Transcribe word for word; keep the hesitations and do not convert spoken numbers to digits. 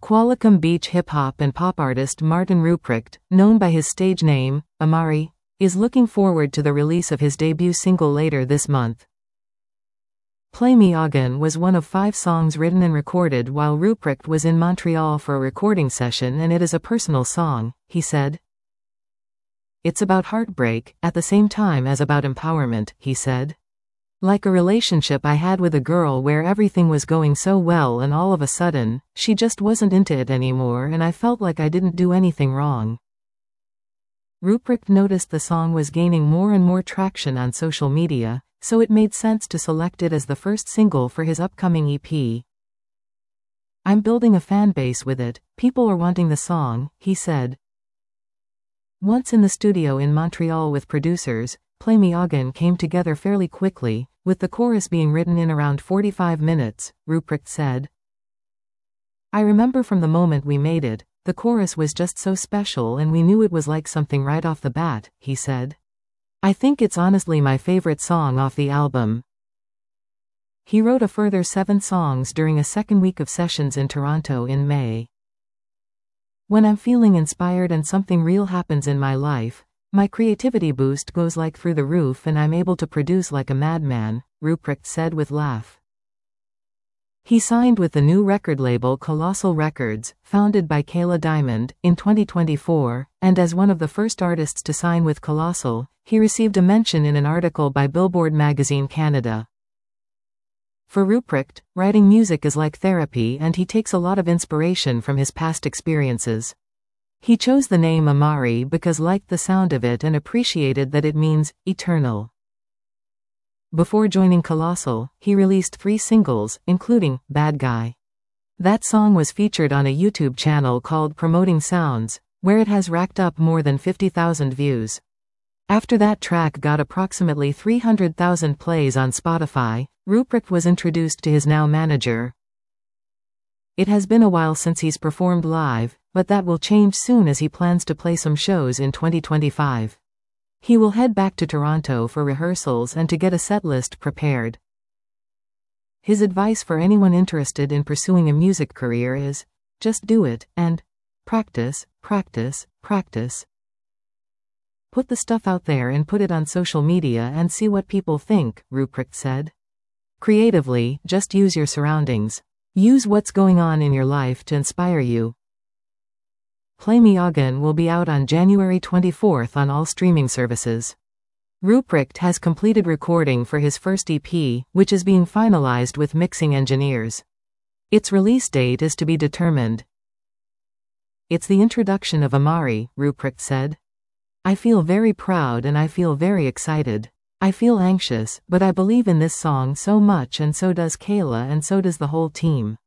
Qualicum Beach hip-hop and pop artist Martin Ruprecht, known by his stage name, Amari, is looking forward to the release of his debut single later this month. Play Me Again was one of five songs written and recorded while Ruprecht was in Montreal for a recording session, and it is a personal song, he said. It's about heartbreak, at the same time as about empowerment, he said. Like a relationship I had with a girl where everything was going so well and all of a sudden, she just wasn't into it anymore and I felt like I didn't do anything wrong. Ruprecht noticed the song was gaining more and more traction on social media, so it made sense to select it as the first single for his upcoming E P. I'm building a fan base with it, people are wanting the song, he said. Once in the studio in Montreal with producers, Play Me Again came together fairly quickly, with the chorus being written in around forty-five minutes, Ruprecht said. I remember from the moment we made it, the chorus was just so special and we knew it was like something right off the bat, he said. I think it's honestly my favorite song off the album. He wrote a further seven songs during a second week of sessions in Toronto in May. When I'm feeling inspired and something real happens in my life, my creativity boost goes like through the roof and I'm able to produce like a madman, Ruprecht said with laugh. He signed with the new record label Colossal Records, founded by Kayla Diamond, in twenty twenty-four, and as one of the first artists to sign with Colossal, he received a mention in an article by Billboard Magazine Canada. For Ruprecht, writing music is like therapy and he takes a lot of inspiration from his past experiences. He chose the name Amari because liked the sound of it and appreciated that it means eternal. Before joining Colossal, he released three singles, including Bad Guy. That song was featured on a YouTube channel called Promoting Sounds, where it has racked up more than fifty thousand views. After that track got approximately three hundred thousand plays on Spotify, Ruprecht was introduced to his now manager. It has been a while since he's performed live, but that will change soon as he plans to play some shows in twenty twenty-five. He will head back to Toronto for rehearsals and to get a setlist prepared. His advice for anyone interested in pursuing a music career is, just do it, and practice, practice, practice. Put the stuff out there and put it on social media and see what people think, Ruprecht said. Creatively, just use your surroundings. Use what's going on in your life to inspire you. Play Me Again will be out on January twenty-fourth on all streaming services. Ruprecht has completed recording for his first E P, which is being finalized with mixing engineers. Its release date is to be determined. It's the introduction of Amari, Ruprecht said. I feel very proud and I feel very excited. I feel anxious, but I believe in this song so much and so does Kayla and so does the whole team.